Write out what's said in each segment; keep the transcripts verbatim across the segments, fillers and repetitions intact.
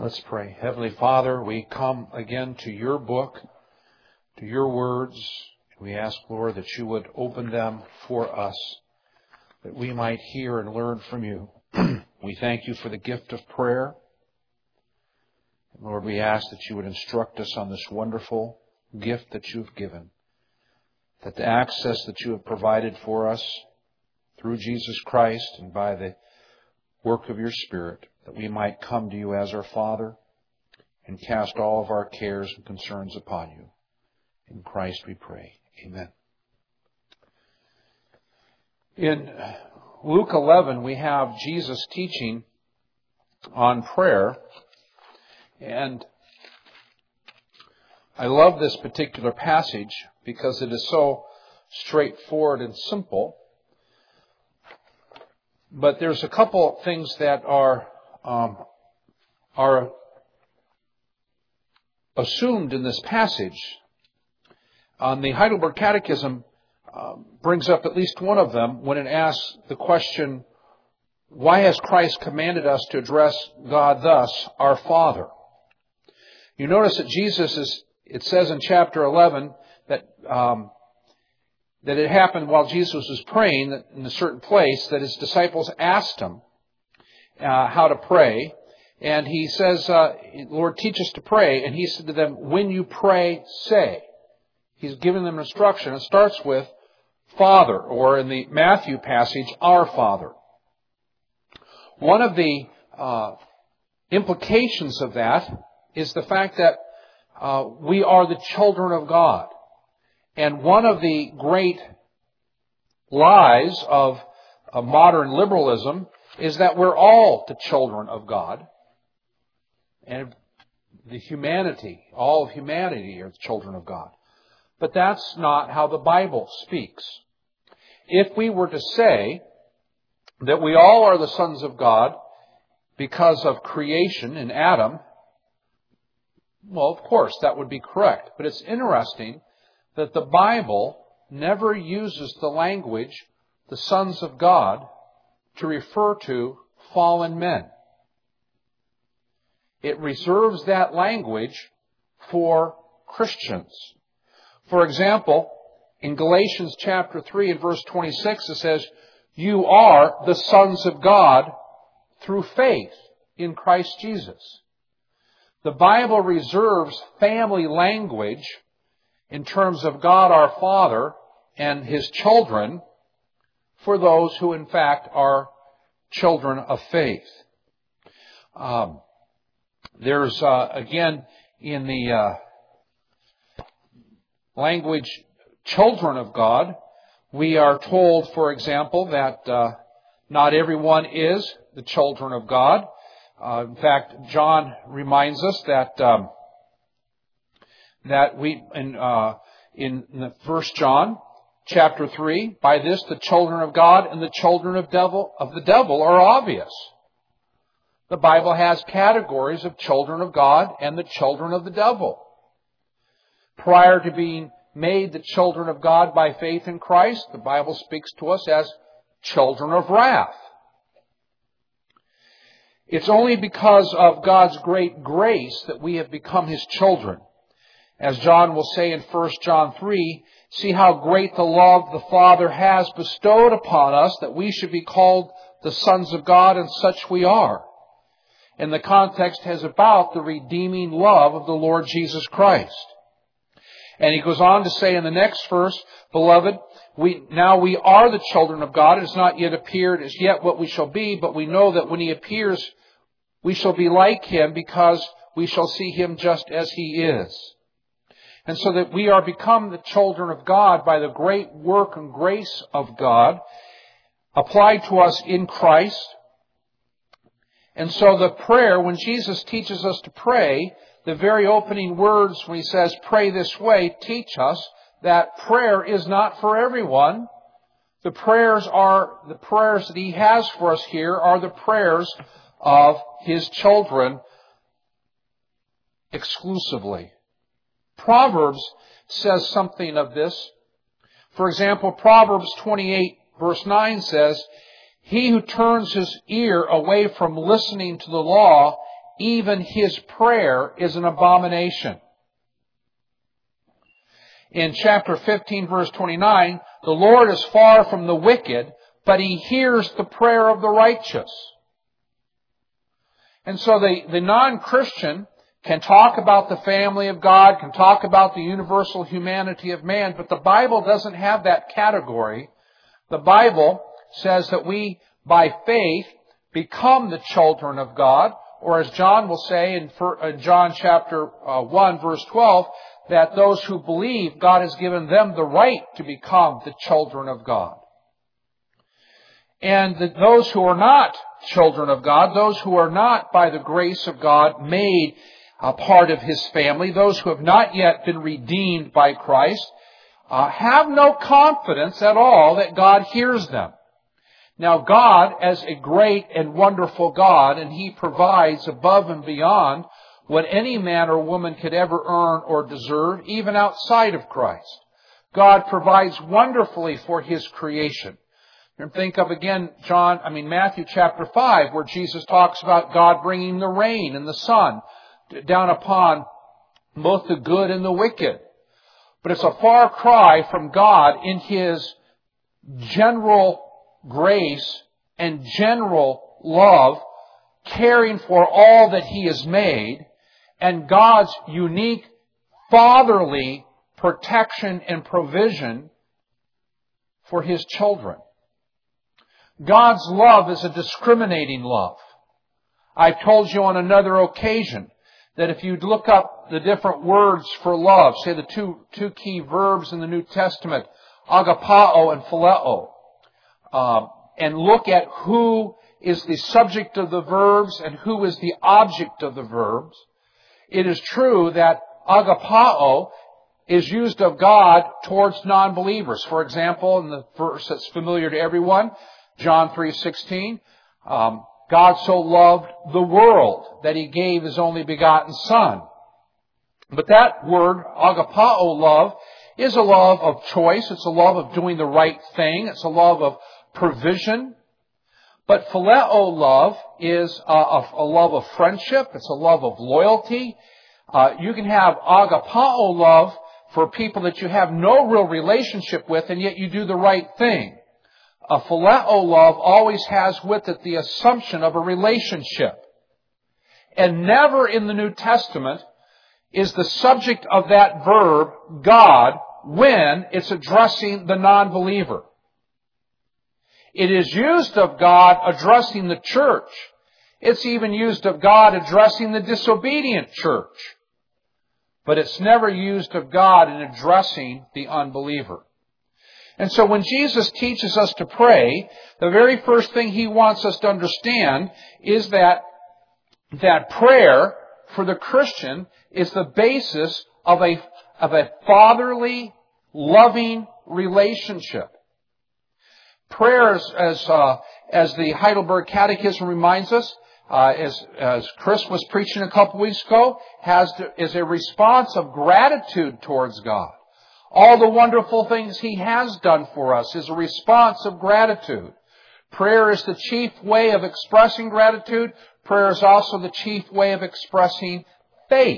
Let's pray. Heavenly Father, we come again to your book, to your words. We ask, Lord, that you would open them for us, that we might hear and learn from you. We thank you for the gift of prayer. Lord, we ask that you would instruct us on this wonderful gift that you've given, that the access that you have provided for us through Jesus Christ and by the work of your Spirit, that we might come to you as our Father and cast all of our cares and concerns upon you. In Christ we pray. Amen. In Luke eleven, we have Jesus teaching on prayer. And I love this particular passage because it is so straightforward and simple. But there's a couple things that are um, are assumed in this passage. Um, the Heidelberg Catechism uh, brings up at least one of them when it asks the question, why has Christ commanded us to address God thus, our Father? You notice that Jesus is, it says in chapter eleven that um, that it happened while Jesus was praying in a certain place that his disciples asked him uh, how to pray. And he says, uh, Lord, teach us to pray. And he said to them, when you pray, say. He's giving them instruction. It starts with Father, or in the Matthew passage, our Father. One of the uh, implications of that is the fact that uh, we are the children of God. And one of the great lies of, of modern liberalism is that we're all the children of God. And the humanity, all of humanity are the children of God. But that's not how the Bible speaks. If we were to say that we all are the sons of God because of creation in Adam, well, of course, that would be correct. But it's interesting that the Bible never uses the language, the sons of God, to refer to fallen men. It reserves that language for Christians. For example, in Galatians chapter three and verse twenty-six, it says, you are the sons of God through faith in Christ Jesus. The Bible reserves family language in terms of God our Father and His children for those who in fact are children of faith. Um, there's, uh, again, in the uh, language children of God, we are told, for example, that uh, not everyone is the children of God. Uh, in fact, John reminds us that um, that we in uh, in First John chapter three, by this the children of God and the children of devil of the devil are obvious. The Bible has categories of children of God and the children of the devil. Prior to being made the children of God by faith in Christ, the Bible speaks to us as children of wrath. It's only because of God's great grace that we have become His children. As John will say in First John three, see how great the love the Father has bestowed upon us that we should be called the sons of God, and such we are. And the context is about the redeeming love of the Lord Jesus Christ. And he goes on to say in the next verse, beloved, we now we are the children of God. It has not yet appeared as yet what we shall be, but we know that when He appears, we shall be like Him, because we shall see Him just as He is. And so that we are become the children of God by the great work and grace of God applied to us in Christ. And so the prayer, when Jesus teaches us to pray, the very opening words when He says, pray this way, teach us that prayer is not for everyone. The prayers are, the prayers that He has for us here are the prayers of His children exclusively. Proverbs says something of this. For example, Proverbs twenty-eight verse nine says, he who turns his ear away from listening to the law even his prayer is an abomination. In chapter fifteen, verse twenty-nine, the Lord is far from the wicked, but he hears the prayer of the righteous. And so the, the non-Christian can talk about the family of God, can talk about the universal humanity of man, but the Bible doesn't have that category. The Bible says that we, by faith, become the children of God, or as John will say in John chapter one, verse twelve, that those who believe, God has given them the right to become the children of God. And the, those who are not children of God, those who are not by the grace of God made a part of his family, those who have not yet been redeemed by Christ, uh, have no confidence at all that God hears them. Now God, as a great and wonderful God, and he provides above and beyond what any man or woman could ever earn or deserve, even outside of Christ. God provides wonderfully for his creation. And think of again, John, I mean Matthew chapter five, where Jesus talks about God bringing the rain and the sun down upon both the good and the wicked. But it's a far cry from God in his general grace and general love, caring for all that he has made, and God's unique fatherly protection and provision for his children. God's love is a discriminating love. I've told you on another occasion that if you look up the different words for love, say the two, two key verbs in the New Testament, agapao and phileo, um, and look at who is the subject of the verbs and who is the object of the verbs, it is true that agapao is used of God towards non-believers. For example, in the verse that's familiar to everyone, John three sixteen, um, God so loved the world that he gave his only begotten Son. But that word, agapao love, is a love of choice. It's a love of doing the right thing. It's a love of provision. But phileo love is a, a, a love of friendship. It's a love of loyalty. Uh, you can have agapao love for people that you have no real relationship with, and yet you do the right thing. A phileo love always has with it the assumption of a relationship. And never in the New Testament is the subject of that verb God when it's addressing the non-believer. It is used of God addressing the church. It's even used of God addressing the disobedient church. But it's never used of God in addressing the unbeliever. And so when Jesus teaches us to pray, the very first thing he wants us to understand is that, that prayer for the Christian is the basis of a, of a fatherly, loving relationship. Prayer, as, as, uh, as the Heidelberg Catechism reminds us, uh, as, as Chris was preaching a couple weeks ago, has to, is a response of gratitude towards God. All the wonderful things he has done for us is a response of gratitude. Prayer is the chief way of expressing gratitude. Prayer is also the chief way of expressing faith.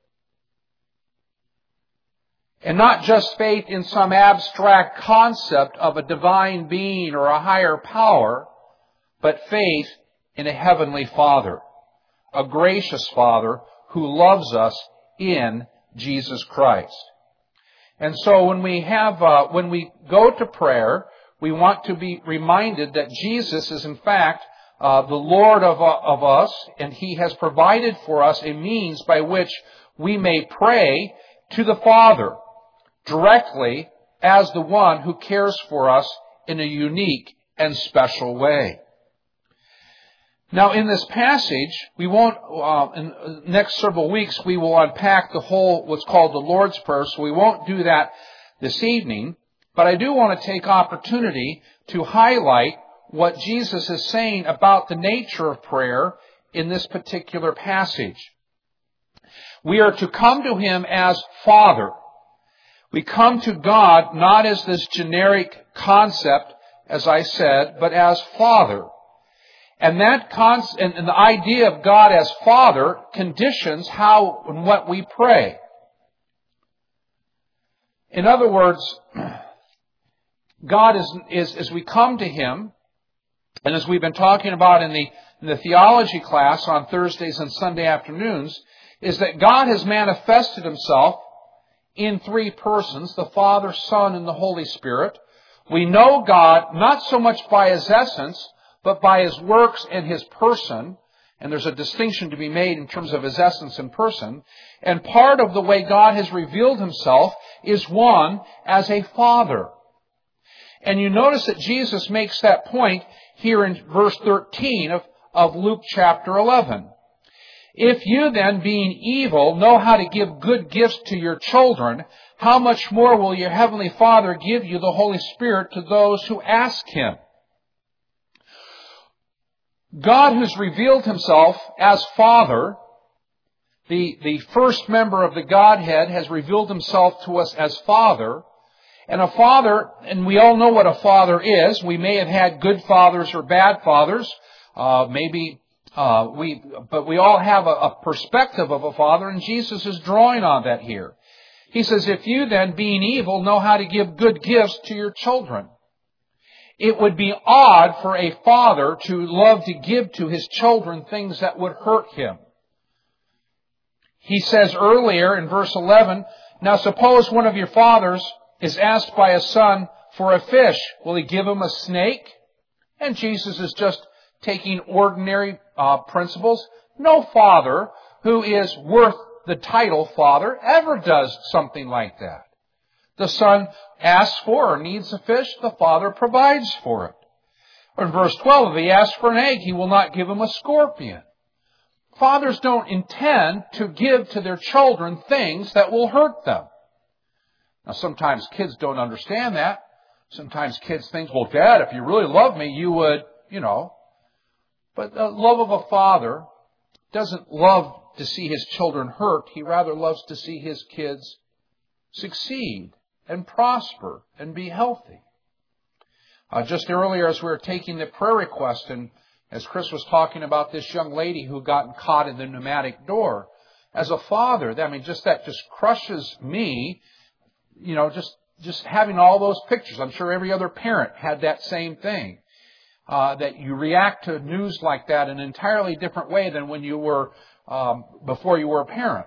And not just faith in some abstract concept of a divine being or a higher power, but faith in a heavenly Father, a gracious Father who loves us in Jesus Christ. And so when we have, uh, when we go to prayer, we want to be reminded that Jesus is in fact uh, the Lord of, uh, of us, and he has provided for us a means by which we may pray to the Father directly as the one who cares for us in a unique and special way. Now, in this passage, we won't, uh, in the next several weeks, we will unpack the whole, what's called the Lord's Prayer, so we won't do that this evening. But I do want to take opportunity to highlight what Jesus is saying about the nature of prayer in this particular passage. We are to come to him as Father. We come to God not as this generic concept, as I said, but as Father. And that cons- and, and the idea of God as Father conditions how and what we pray. In other words, God is, is as we come to Him, and as we've been talking about in the, in the theology class on Thursdays and Sunday afternoons, is that God has manifested Himself in three persons, the Father, Son, and the Holy Spirit. We know God not so much by His essence, but by His works and His person. And there's a distinction to be made in terms of His essence and person. And part of the way God has revealed Himself is one, as a Father. And you notice that Jesus makes that point here in verse thirteen of, of Luke chapter eleven. If you then, being evil, know how to give good gifts to your children, how much more will your heavenly Father give you the Holy Spirit to those who ask Him? God, who's revealed Himself as Father, the, the first member of the Godhead, has revealed Himself to us as Father. And a father, and we all know what a father is. We may have had good fathers or bad fathers. Uh, maybe uh, we, but we all have a, a perspective of a father, and Jesus is drawing on that here. He says, if you then, being evil, know how to give good gifts to your children. It would be odd for a father to love to give to his children things that would hurt him. He says earlier in verse eleven, now suppose one of your fathers is asked by a son for a fish. Will he give him a snake? And Jesus is just taking ordinary uh, principles. No father who is worth the title father ever does something like that. The son asks for or needs a fish, the father provides for it. Or in verse twelve, if he asks for an egg, he will not give him a scorpion. Fathers don't intend to give to their children things that will hurt them. Now, sometimes kids don't understand that. Sometimes kids think, well, Dad, if you really love me, you would, you know. But the love of a father doesn't love to see his children hurt. He rather loves to see his kids succeed and prosper and be healthy. Uh, just earlier, as we were taking the prayer request, and as Chris was talking about this young lady who got caught in the pneumatic door, as a father, I mean, just that just crushes me. You know, just, just having all those pictures. I'm sure every other parent had that same thing. Uh, that you react to news like that in an entirely different way than when you were, um, before you were a parent.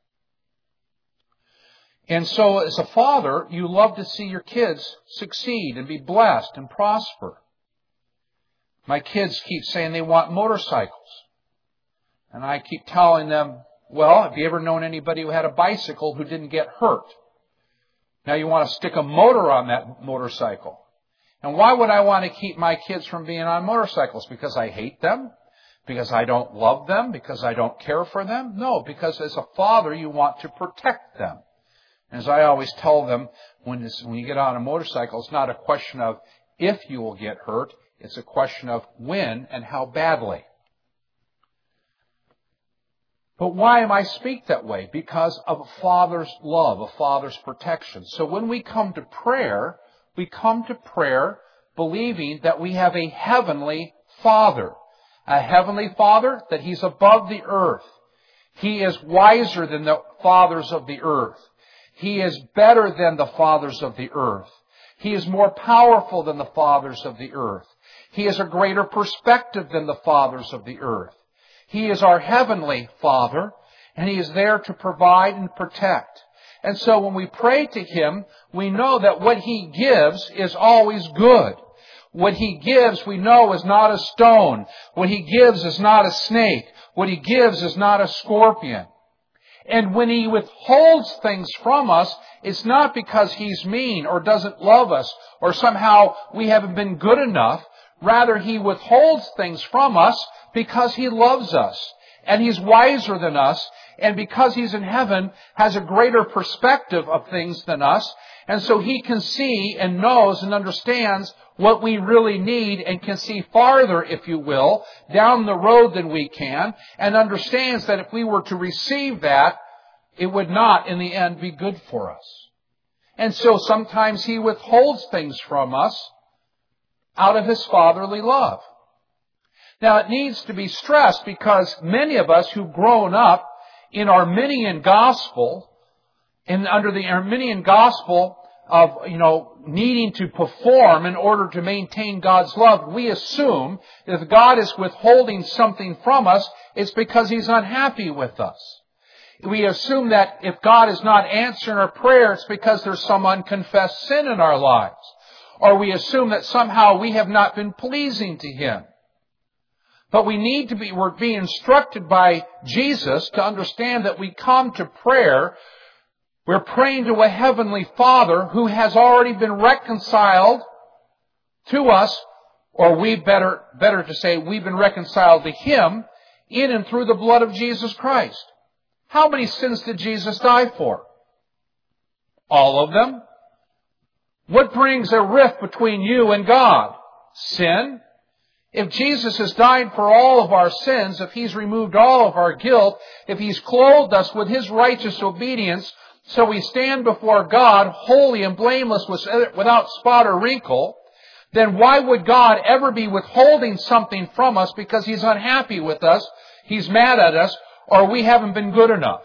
And so as a father, you love to see your kids succeed and be blessed and prosper. My kids keep saying they want motorcycles. And I keep telling them, well, have you ever known anybody who had a bicycle who didn't get hurt? Now you want to stick a motor on that motorcycle. And why would I want to keep my kids from being on motorcycles? Because I hate them? Because I don't love them? Because I don't care for them? No, because as a father you want to protect them. And as I always tell them, when, this, when you get on a motorcycle, it's not a question of if you will get hurt. It's a question of when and how badly. But why am I speak that way? Because of a father's love, a father's protection. So when we come to prayer, we come to prayer believing that we have a heavenly Father. A heavenly Father, that He's above the earth. He is wiser than the fathers of the earth. He is better than the fathers of the earth. He is more powerful than the fathers of the earth. He has a greater perspective than the fathers of the earth. He is our heavenly Father, and He is there to provide and protect. And so when we pray to Him, we know that what He gives is always good. What He gives, we know, is not a stone. What He gives is not a snake. What He gives is not a scorpion. And when He withholds things from us, it's not because He's mean or doesn't love us or somehow we haven't been good enough. Rather, He withholds things from us because He loves us. And He's wiser than us. And because He's in heaven, has a greater perspective of things than us. And so He can see and knows and understands what we really need and can see farther, if you will, down the road than we can. And understands that if we were to receive that, it would not, in the end, be good for us. And so sometimes He withholds things from us out of His fatherly love. Now, it needs to be stressed because many of us who've grown up in Arminian gospel, and under the Arminian gospel of, you know, needing to perform in order to maintain God's love, we assume that if God is withholding something from us, it's because He's unhappy with us. We assume that if God is not answering our prayer, it's because there's some unconfessed sin in our lives. Or we assume that somehow we have not been pleasing to Him. But we need to be, we're being instructed by Jesus to understand that we come to prayer, we're praying to a Heavenly Father who has already been reconciled to us, or we better, better to say, we've been reconciled to Him in and through the blood of Jesus Christ. How many sins did Jesus die for? All of them. What brings a rift between you and God? Sin. If Jesus has died for all of our sins, if He's removed all of our guilt, if He's clothed us with His righteous obedience, so we stand before God holy and blameless without spot or wrinkle, then why would God ever be withholding something from us because He's unhappy with us, He's mad at us, or we haven't been good enough?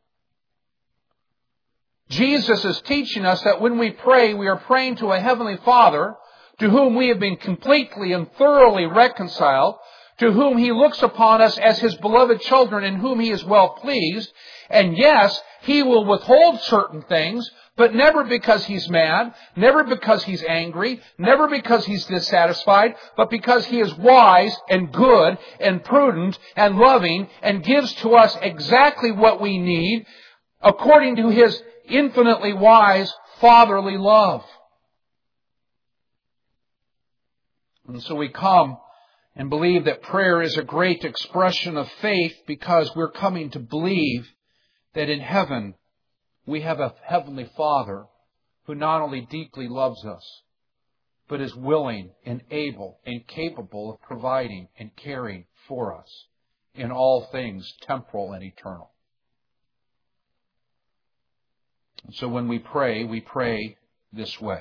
Jesus is teaching us that when we pray, we are praying to a Heavenly Father to whom we have been completely and thoroughly reconciled, to whom He looks upon us as His beloved children in whom He is well pleased. And yes, He will withhold certain things, but never because He's mad, never because He's angry, never because He's dissatisfied, but because He is wise and good and prudent and loving and gives to us exactly what we need according to His infinitely wise fatherly love. And so we come and believe that prayer is a great expression of faith because we're coming to believe that in heaven we have a Heavenly Father who not only deeply loves us, but is willing and able and capable of providing and caring for us in all things temporal and eternal. And so when we pray, we pray this way.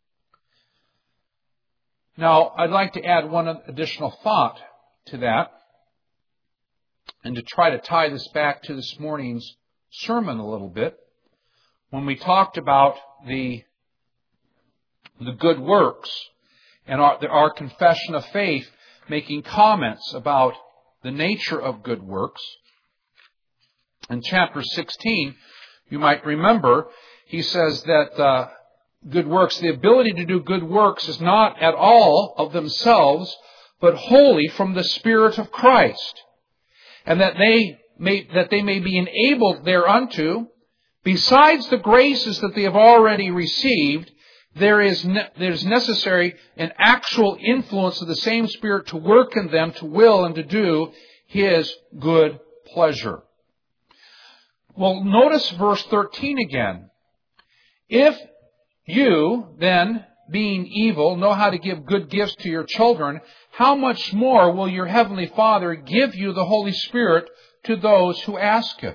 Now, I'd like to add one additional thought to that and to try to tie this back to this morning's sermon a little bit. When we talked about the, the good works and our, our confession of faith making comments about the nature of good works, in chapter sixteen, you might remember, he says that uh, good works, the ability to do good works is not at all of themselves, but wholly from the Spirit of Christ. And that they may, that they may be enabled thereunto, besides the graces that they have already received, there is ne- there's necessary an actual influence of the same Spirit to work in them to will and to do His good pleasure. Well, notice verse thirteen again. If you, then, being evil, know how to give good gifts to your children, how much more will your Heavenly Father give you the Holy Spirit to those who ask Him?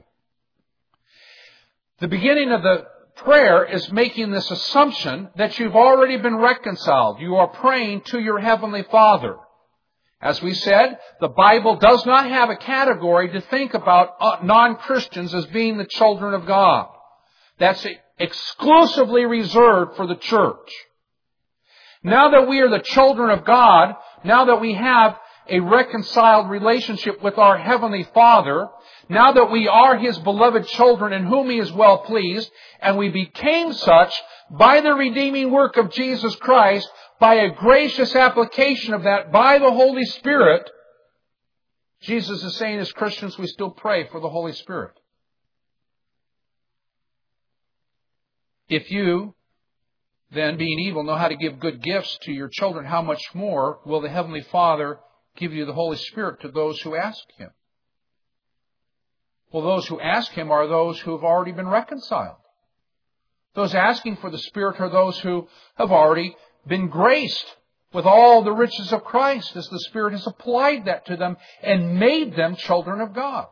The beginning of the prayer is making this assumption that you've already been reconciled. You are praying to your Heavenly Father. As we said, the Bible does not have a category to think about non-Christians as being the children of God. That's exclusively reserved for the church. Now that we are the children of God, now that we have a reconciled relationship with our Heavenly Father, now that we are His beloved children in whom He is well pleased, and we became such by the redeeming work of Jesus Christ, by a gracious application of that by the Holy Spirit, Jesus is saying as Christians we still pray for the Holy Spirit. If you, then, being evil, know how to give good gifts to your children, how much more will the Heavenly Father give you the Holy Spirit to those who ask Him? Well, those who ask Him are those who have already been reconciled. Those asking for the Spirit are those who have already been graced with all the riches of Christ as the Spirit has applied that to them and made them children of God.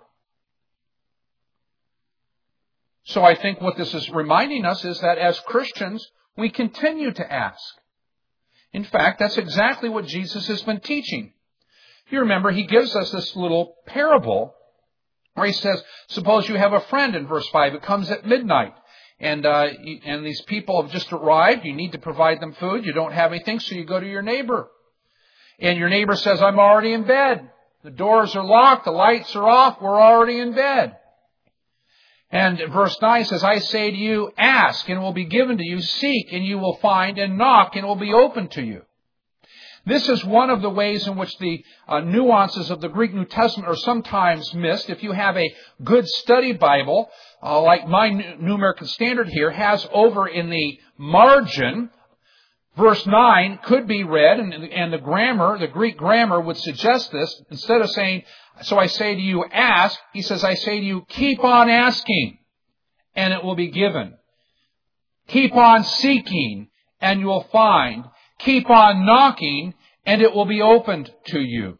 So I think what this is reminding us is that as Christians, we continue to ask. In fact, that's exactly what Jesus has been teaching. You remember, he gives us this little parable where he says, suppose you have a friend in verse five. It comes at midnight. And uh, and these people have just arrived. You need to provide them food. You don't have anything, so you go to your neighbor. And your neighbor says, I'm already in bed. The doors are locked. The lights are off. We're already in bed. And verse nine says, I say to you, ask, and it will be given to you. Seek, and you will find. And knock, and it will be opened to you. This is one of the ways in which the uh, nuances of the Greek New Testament are sometimes missed. If you have a good study Bible, uh, like my New American Standard here has over in the margin, verse nine could be read, and, and the grammar, the Greek grammar would suggest this. Instead of saying, so I say to you, ask, he says, I say to you, keep on asking, and it will be given. Keep on seeking, and you will find. Keep on knocking, and it will be opened to you.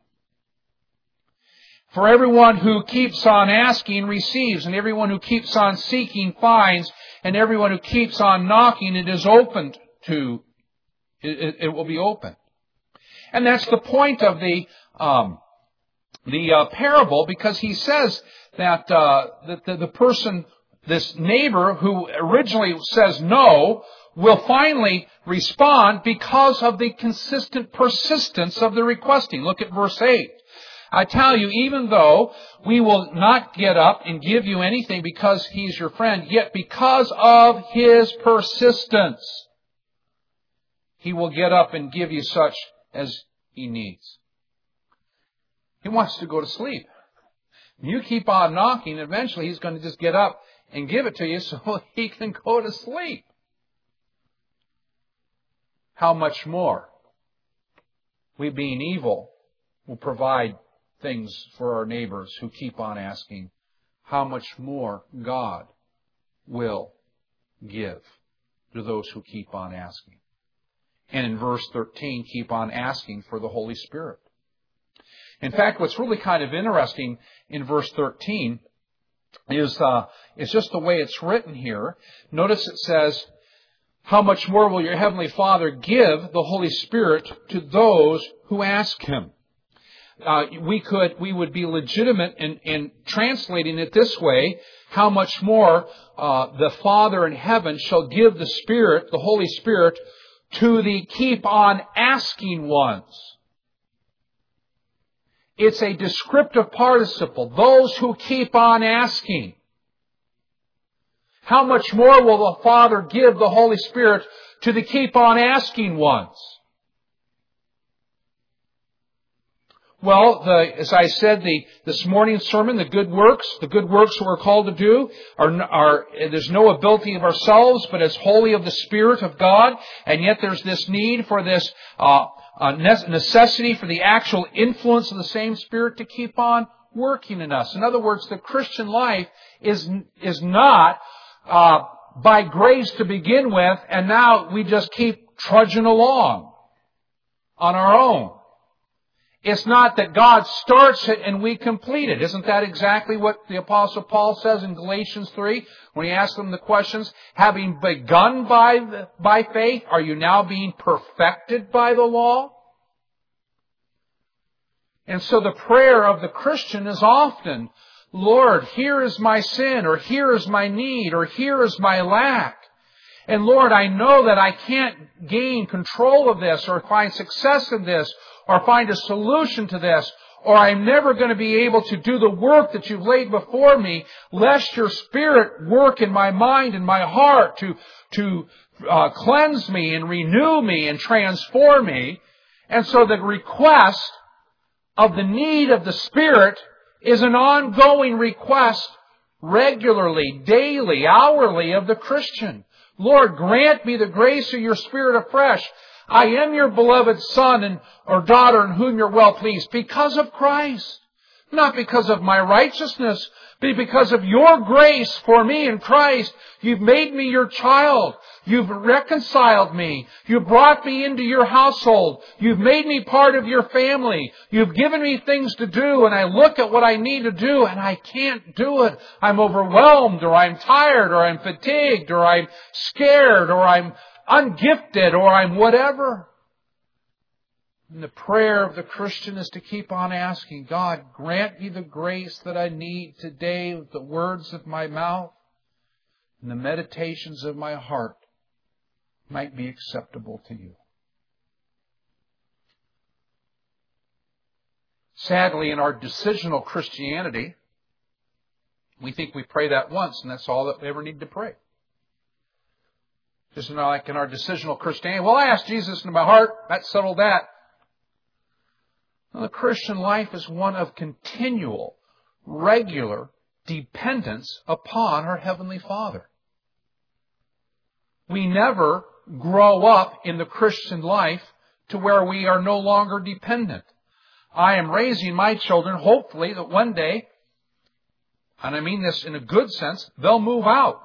For everyone who keeps on asking receives, and everyone who keeps on seeking finds, and everyone who keeps on knocking, it is opened to. It, it will be opened. And that's the point of the um, the uh, parable, because he says that, uh, that the, the person, this neighbor who originally says no, will finally respond because of the consistent persistence of the requesting. Look at verse eight. I tell you, even though we will not get up and give you anything because he's your friend, yet because of his persistence, he will get up and give you such as he needs. He wants to go to sleep. You keep on knocking, eventually he's going to just get up and give it to you so he can go to sleep. How much more we, being evil, will provide things for our neighbors who keep on asking. How much more God will give to those who keep on asking. And in verse thirteen, keep on asking for the Holy Spirit. In fact, what's really kind of interesting in verse thirteen is, uh, is just the way it's written here. Notice it says, how much more will your Heavenly Father give the Holy Spirit to those who ask Him? Uh, we could, we would be legitimate in, in translating it this way. How much more uh, the Father in heaven shall give the Spirit, the Holy Spirit, to the keep on asking ones. It's a descriptive participle. Those who keep on asking. How much more will the Father give the Holy Spirit to the keep on asking ones? Well, the, as I said, the, this morning's sermon, the good works, the good works we're called to do are, are, there's no ability of ourselves, but it's wholly of the Spirit of God. And yet there's this need for this, uh, uh necessity for the actual influence of the same Spirit to keep on working in us. In other words, the Christian life is, is not, Uh, by grace to begin with, and now we just keep trudging along on our own. It's not that God starts it and we complete it. Isn't that exactly what the Apostle Paul says in Galatians three when he asks them the questions? Having begun by, the, by faith, are you now being perfected by the law? And so the prayer of the Christian is often, Lord, here is my sin, or here is my need, or here is my lack. And Lord, I know that I can't gain control of this, or find success in this, or find a solution to this, or I'm never going to be able to do the work that you've laid before me, lest your Spirit work in my mind and my heart to, to uh, cleanse me and renew me and transform me. And so the request of the need of the Spirit is an ongoing request regularly, daily, hourly of the Christian. Lord, grant me the grace of your Spirit afresh. I am your beloved son and or daughter in whom you're well pleased because of Christ. Not because of my righteousness, but because of your grace for me in Christ. You've made me your child. You've reconciled me. You've brought me into your household. You've made me part of your family. You've given me things to do, and I look at what I need to do, and I can't do it. I'm overwhelmed, or I'm tired, or I'm fatigued, or I'm scared, or I'm ungifted, or I'm whatever. And the prayer of the Christian is to keep on asking, God, grant me the grace that I need today with the words of my mouth and the meditations of my heart might be acceptable to you. Sadly, in our decisional Christianity, we think we pray that once and that's all that we ever need to pray. Just like in our decisional Christianity, well, I asked Jesus into my heart, that settled that. Well, the Christian life is one of continual, regular dependence upon our Heavenly Father. We never grow up in the Christian life to where we are no longer dependent. I am raising my children, hopefully, that one day, and I mean this in a good sense, they'll move out.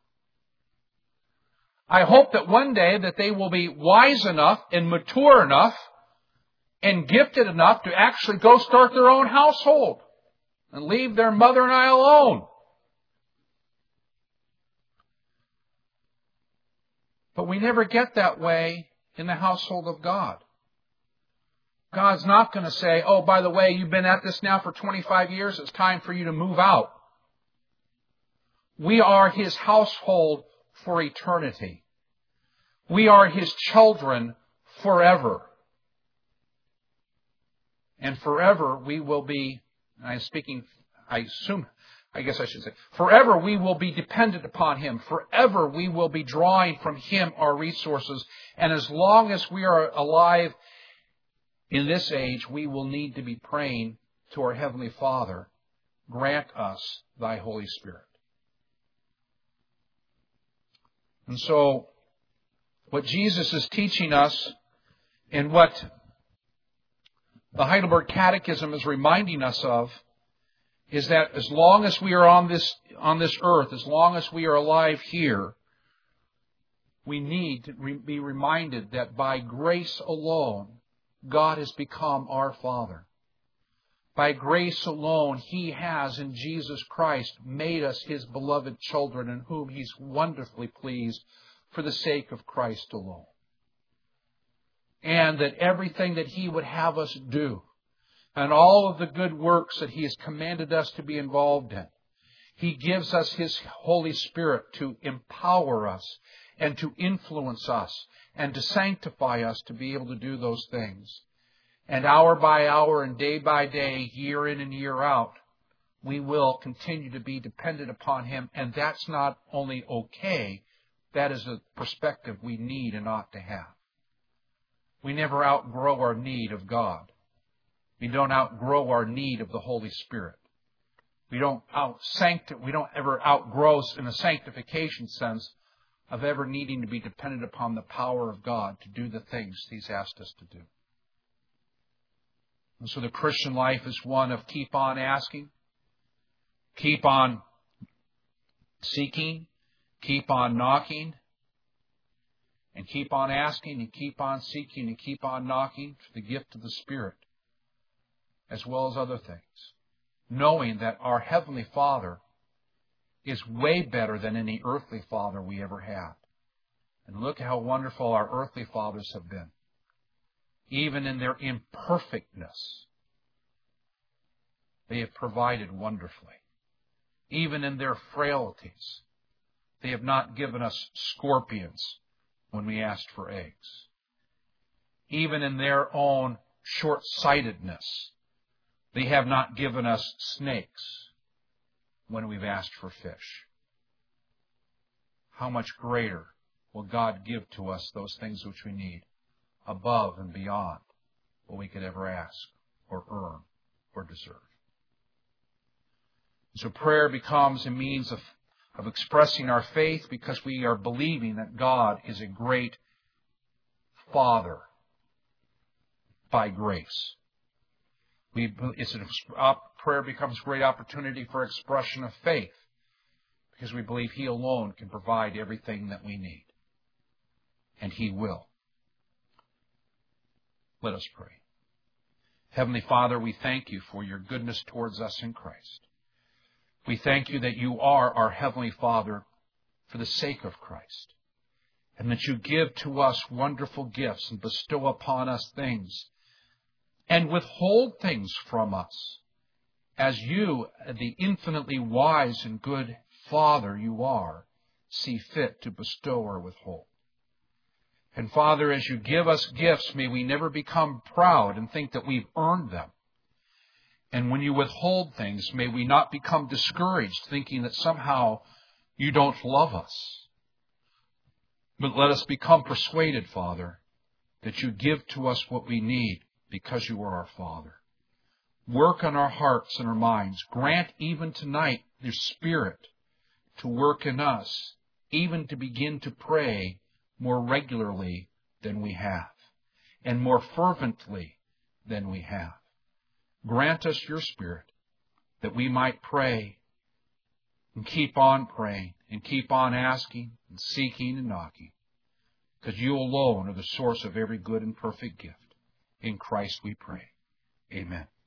I hope that one day that they will be wise enough and mature enough and gifted enough to actually go start their own household and leave their mother and I alone. But we never get that way in the household of God. God's not going to say, oh, by the way, you've been at this now for twenty-five years, it's time for you to move out. We are His household for eternity. We are His children forever. And forever we will be, I'm speaking, I assume, I guess I should say, forever we will be dependent upon Him. Forever we will be drawing from Him our resources. And as long as we are alive in this age, we will need to be praying to our Heavenly Father, grant us Thy Holy Spirit. And so, what Jesus is teaching us and what the Heidelberg Catechism is reminding us of is that as long as we are on this, on this earth, as long as we are alive here, we need to re- be reminded that by grace alone, God has become our Father. By grace alone, He has in Jesus Christ made us His beloved children in whom He's wonderfully pleased for the sake of Christ alone. And that everything that He would have us do, and all of the good works that He has commanded us to be involved in, He gives us His Holy Spirit to empower us and to influence us and to sanctify us to be able to do those things. And hour by hour and day by day, year in and year out, we will continue to be dependent upon Him. And that's not only okay, that is a perspective we need and ought to have. We never outgrow our need of God. We don't outgrow our need of the Holy Spirit. We don't out sancti- we don't ever outgrow, in a sanctification sense, of ever needing to be dependent upon the power of God to do the things He's asked us to do. And so the Christian life is one of keep on asking, keep on seeking, keep on knocking, and keep on asking and keep on seeking and keep on knocking for the gift of the Spirit, as well as other things, knowing that our Heavenly Father is way better than any earthly father we ever had. And look how wonderful our earthly fathers have been. Even in their imperfectness, they have provided wonderfully. Even in their frailties, they have not given us scorpions when we asked for eggs. Even in their own short-sightedness, they have not given us snakes when we've asked for fish. How much greater will God give to us those things which we need, above and beyond what we could ever ask or earn or deserve. So prayer becomes a means of, of expressing our faith because we are believing that God is a great Father by grace. We, it's an, prayer becomes a great opportunity for expression of faith because we believe He alone can provide everything that we need. And He will. Let us pray. Heavenly Father, we thank You for Your goodness towards us in Christ. We thank You that You are our Heavenly Father for the sake of Christ, and that You give to us wonderful gifts and bestow upon us things and withhold things from us, as you, the infinitely wise and good Father you are, see fit to bestow or withhold. And Father, as you give us gifts, may we never become proud and think that we've earned them. And when you withhold things, may we not become discouraged, thinking that somehow you don't love us. But let us become persuaded, Father, that you give to us what we need because you are our Father. Work on our hearts and our minds. Grant even tonight your Spirit to work in us, even to begin to pray more regularly than we have, and more fervently than we have. Grant us your Spirit that we might pray and keep on praying and keep on asking and seeking and knocking, because you alone are the source of every good and perfect gift. In Christ we pray. Amen.